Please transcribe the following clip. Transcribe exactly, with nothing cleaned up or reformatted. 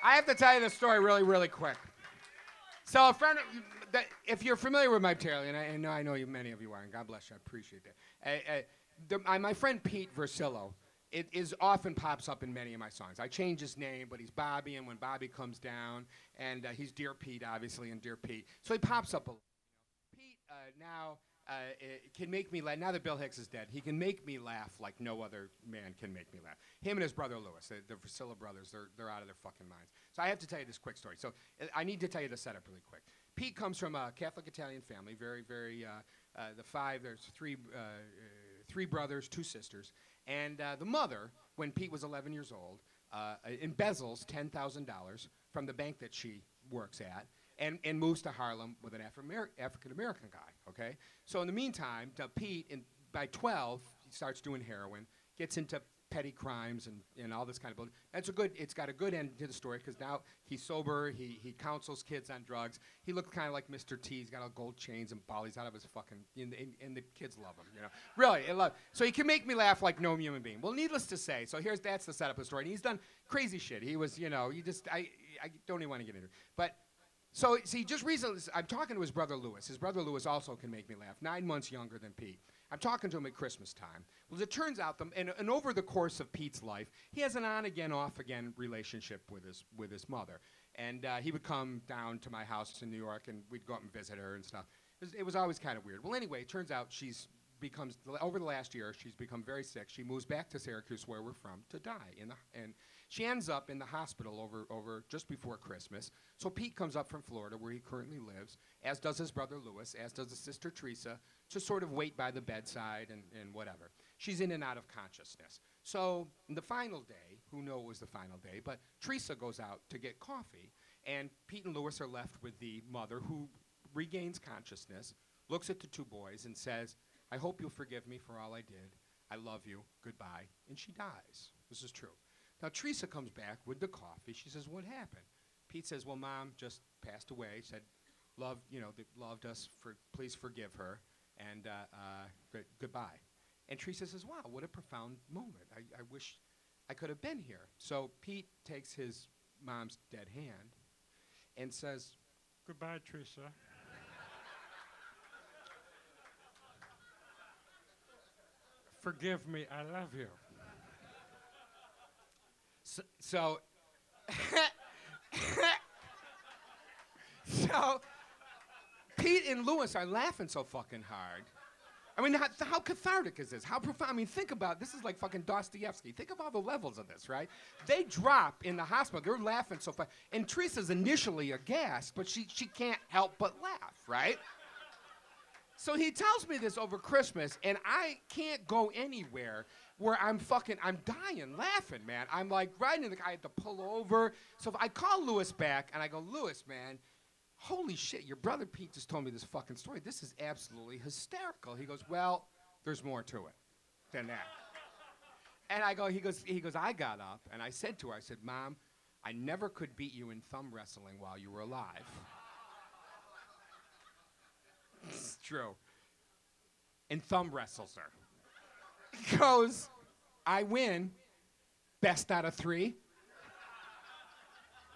I have to tell you the story really, really quick. So a friend, that, if you're familiar with my material, and I, and I know you, many of you are, and God bless you, I appreciate that. Uh, uh, the, uh, my friend Pete Versillo, it is often pops up in many of my songs. I change his name, but he's Bobby, and when Bobby comes down, and uh, he's Dear Pete, obviously, and Dear Pete. So he pops up a lot. Pete uh, now uh, can make me laugh. Now that Bill Hicks is dead, he can make me laugh like no other man can make me laugh. Him and his brother Lewis, the, the Versillo brothers, they're, they're out of their fucking minds. So I have to tell you this quick story. So uh, I need to tell you the setup really quick. Pete comes from a Catholic Italian family, very, very, uh, uh, the five, there's three, uh, uh, three brothers, two sisters. And uh, the mother, when Pete was eleven years old, uh, embezzles ten thousand dollars from the bank that she works at and, and moves to Harlem with an Afri- African-American guy, okay? So in the meantime, uh, Pete, in, by twelve, he starts doing heroin, gets into petty crimes and, and all this kind of bullshit. That's a good, it's got a good end to the story because now he's sober, he, he counsels kids on drugs. He looks kind of like Mister T. He's got all gold chains and bollies out of his fucking, and, and, and the kids love him, you know. Really, I love, so he can make me laugh like no human being. Well, needless to say, so here's, that's the setup of the story. And he's done crazy shit. He was, you know, you just, I, I don't even want to get into it. But, so, see, just recently, I'm talking to his brother Lewis. His brother Lewis also can make me laugh, nine months younger than Pete. I'm talking to him at Christmas time. Well, as it turns out, the, and, and over the course of Pete's life, he has an on-again, off-again relationship with his, with his mother. And uh, he would come down to my house in New York, and we'd go up and visit her and stuff. It was, it was always kind of weird. Well, anyway, it turns out she's becomes, over the last year, she's become very sick. She moves back to Syracuse, where we're from, to die. In the, and she ends up in the hospital over, over just before Christmas. So Pete comes up from Florida, where he currently lives, as does his brother Lewis, as does his sister Teresa, to sort of wait by the bedside and, and whatever. She's in and out of consciousness. So the final day, who knows it was the final day, but Teresa goes out to get coffee, and Pete and Lewis are left with the mother, who regains consciousness, looks at the two boys and says, I hope you'll forgive me for all I did. I love you. Goodbye. And she dies. This is true. Now, Teresa comes back with the coffee. She says, what happened? Pete says, well, Mom just passed away. Said, loved, you know, th- loved us. For, please forgive her. And uh, uh, good, goodbye. And Teresa says, wow, what a profound moment. I, I wish I could have been here. So Pete takes his mom's dead hand and says, goodbye, Teresa. Forgive me, I love you. So, so, so, Pete and Lewis are laughing so fucking hard. I mean, how, how cathartic is this? How profound? I mean, think about, this is like fucking Dostoevsky. Think of all the levels of this, right? They drop in the hospital. They're laughing so fast. And Teresa's initially aghast, but she, she can't help but laugh, right? So he tells me this over Christmas, and I can't go anywhere where I'm fucking, I'm dying laughing, man. I'm like riding in the car, I had to pull over. So if I call Lewis back, and I go, Lewis, man, holy shit, your brother Pete just told me this fucking story. This is absolutely hysterical. He goes, well, there's more to it than that. And I go, he goes, he goes, I got up, and I said to her, I said, Mom, I never could beat you in thumb wrestling while you were alive. It's true. And thumb wrestles her. Goes, I win, best out of three.